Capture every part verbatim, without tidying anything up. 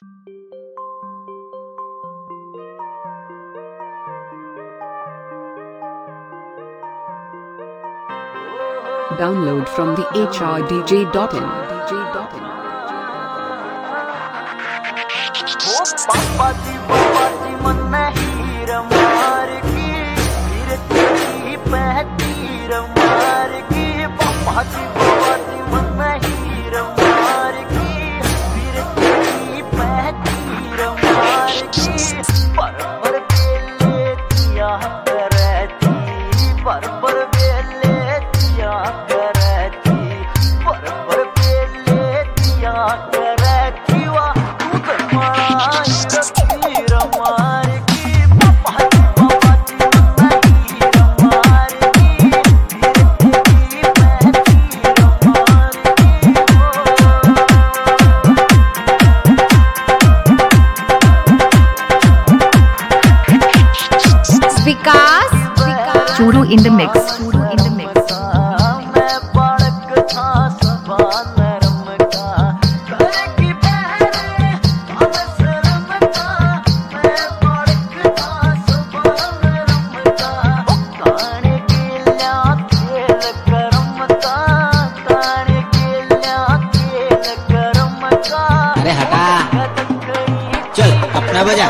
Download from the h r d j dot in. ओ पापा जी पापा जी मन में हीर मार की फिर तेरी पहतीर मार की पापा जी पापा जी मन में हीर मार की फिर तेरी पहतीर मार की पर पर बेले दिया करती पर पर बेले दिया करती पर पर बेले दिया करती वाह Vikas, Churu in the mix. Churu in the mix. अरे हटा, चल अपना बजा।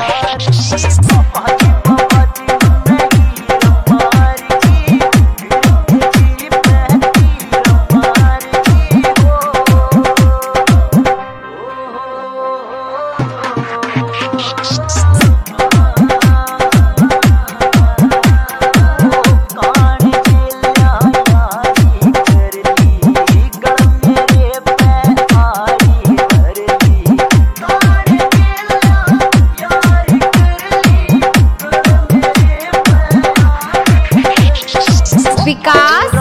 Vikas,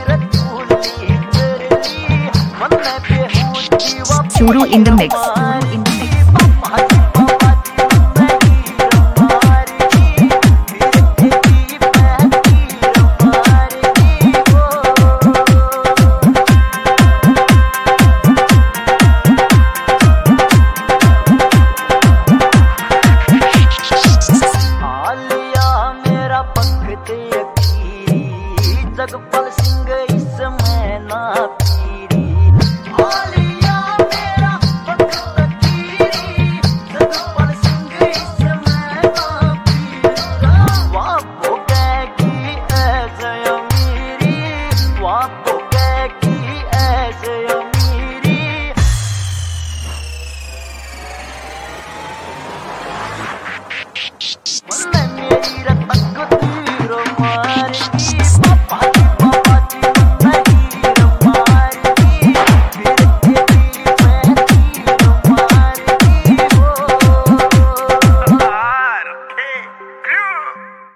Churu in the mix.